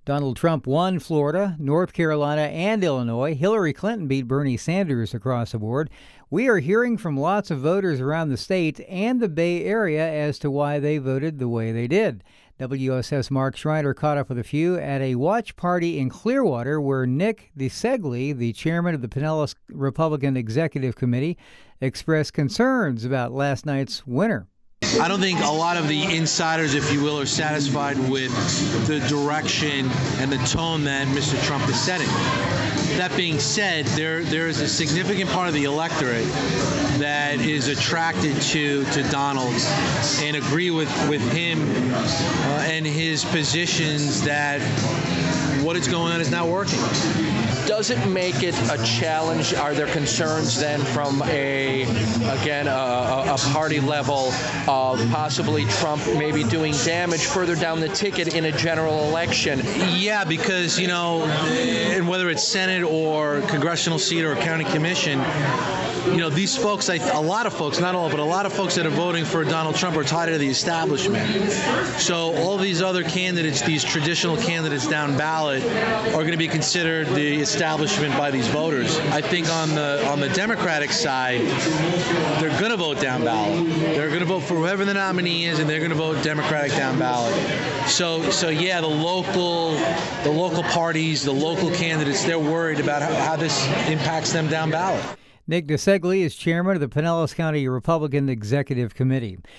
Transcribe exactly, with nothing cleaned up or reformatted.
Donald Trump won Florida, North Carolina, and Illinois. Hillary Clinton beat Bernie Sanders across the board. We are hearing from lots of voters around the state and the Bay Area as to why they voted the way they did. W S S Mark Schreiner caught up with a few at a watch party in Clearwater where Nick DeSegli, the chairman of the Pinellas Republican Executive Committee, expressed concerns about last night's winner. I don't think a lot of the insiders, if you will, are satisfied with the direction and the tone that Mister Trump is setting. That being said, there there is a significant part of the electorate that is attracted to, to Donald and agree with, with him uh, and his positions that what is going on is not working. Does it make it a challenge? Are there concerns then from a, again, a, a party level of possibly Trump maybe doing damage further down the ticket in a general election? Yeah, because, you know, and whether it's Senate or congressional seat or county commission, you know, these folks, I, a lot of folks, not all, but a lot of folks that are voting for Donald Trump are tied to the establishment. So all these other candidates, these traditional candidates down ballot, are going to be considered the establishment by these voters. I think on the on the Democratic side, they're going to vote down ballot. They're going to vote for whoever the nominee is, and they're going to vote Democratic down ballot. So, so yeah, the local, the local parties, the local candidates, they're worried about how, how this impacts them down ballot. Nick DeSegli is chairman of the Pinellas County Republican Executive Committee.